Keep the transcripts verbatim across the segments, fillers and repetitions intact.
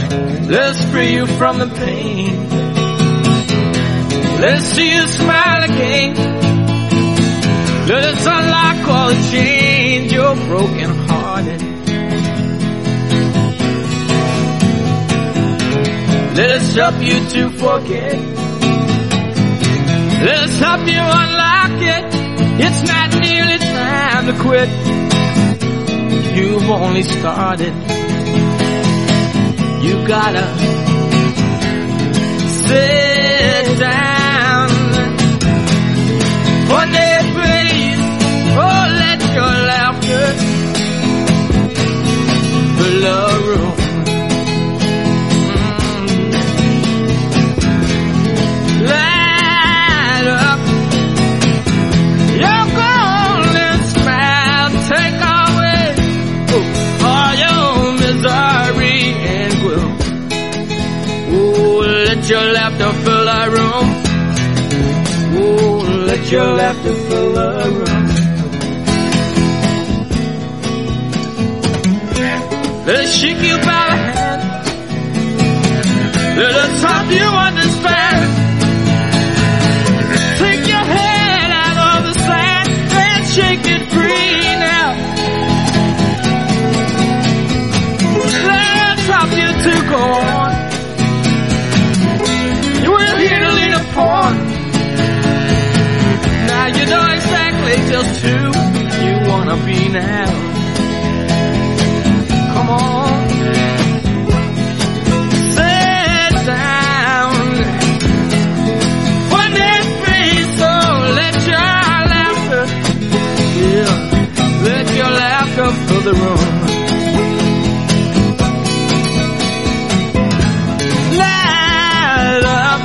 Let's free you from the pain. Let's see you smile again. Let us unlock all the chains you're broken hearted. Let us help you to forget. Let us help you unlock it. It's not nearly time to quit. You've only started. You gotta sit down. One day, please, oh, let your laughter fill the room. Mm. Light up your golden smile. Take away all your misery and gloom. Oh, let your laughter fill the room. Oh, let your laughter fill the room. Let us shake you by the hand. Let us help you understand. Take your head out of the sand and shake it free now. Let us help you to go on. We're here to lean upon. Now you know exactly just who you wanna be now. Come on, sit down. One day free, so let your laughter, yeah, let your laughter fill the room. Light up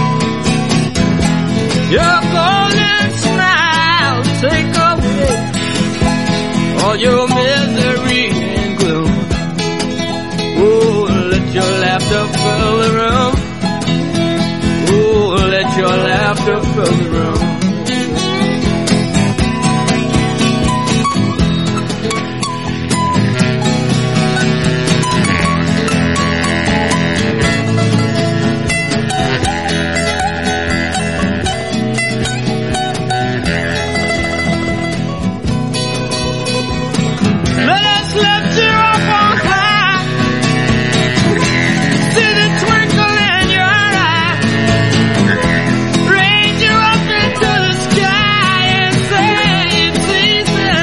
your golden smile. Take away all your misery and gloom. Oh, let your laughter fill the room. Oh, let your laughter fill the room. Let us lift you up on high. See the twinkle in your eye. Raise you up into the sky and say it's easy.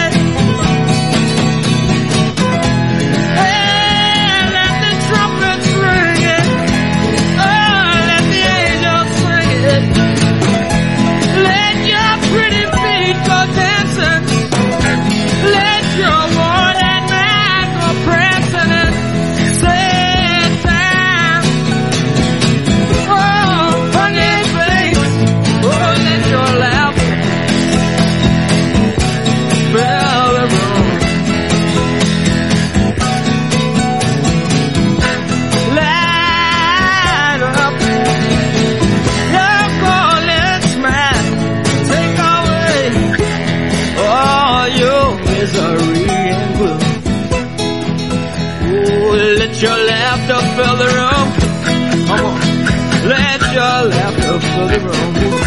Hey, let the trumpets ring it. Oh, let the angels sing it. Let your pretty feet go dancing. Let your worn and man go prancing and sit down. Oh, honey, babe, oh, let your laughter fill the room. Light up your golden smile. Take away all your misery and gloom. Oh, let your laughter fill the room. Come on, let your laughter fill the room.